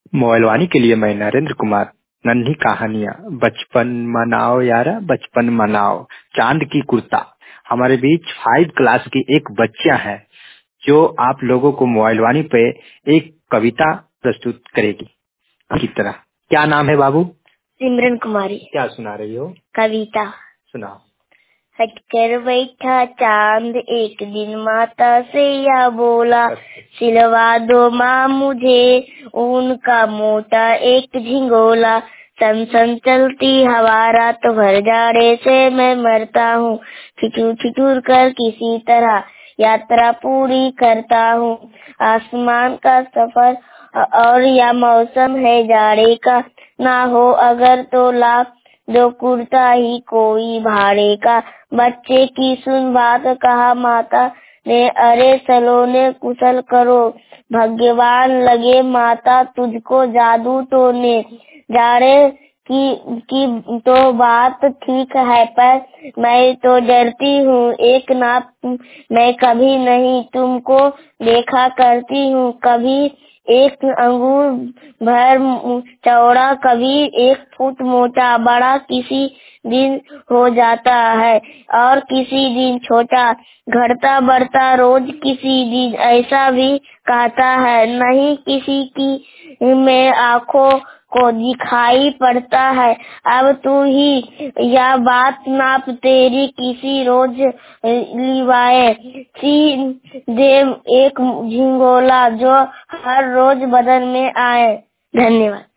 Mobile वाणी के लिए मैं नरेंद्र कुमार। नन्ही कहानियां, बचपन मनाओ यारा बचपन मनाओ, चांद की कुर्ता। हमारे बीच 5 क्लास की एक बच्चिया है जो आप लोगों को मोबाइल वाणी पे एक कविता प्रस्तुत करेगी की तरह। क्या नाम है बाबू? सिमरन कुमारी। क्या सुना रही हो? कविता। सुनाओ। हटकर बैठा चांद एक दिन माता से या बोला, सिलवा दो माँ मुझे ऊन का मोटा एक झिंगोला। सन सन चलती हवा रात भर जाड़े से मैं मरता हूँ, ठिठुर ठिठुर कर किसी तरह यात्रा पूरी करता हूँ। आसमान का सफर और या मौसम है जाड़े का, ना हो अगर तो लाख जो कुर्ता ही कोई भाड़े का। बच्चे की सुन बात कहा माता ने, अरे सलोने कुशल करो, भाग्यवान लगे माता तुझको जादू टोने। जाड़े की तो बात ठीक है पर मैं तो डरती हूँ, एक नाप मैं कभी नहीं तुमको देखा करती हूँ। कभी एक अंगूर भर चौड़ा, कभी 1 फुट मोटा, बड़ा किसी दिन हो जाता है और किसी दिन छोटा, घटता बढ़ता रोज किसी दिन ऐसा भी कहता है। नहीं किसी की में आँखों को दिखाई पड़ता है, अब तू ही या बात नाप तेरी किसी रोज लिवाए सी दे एक झिंगोला जो हर रोज बदन में आए। धन्यवाद।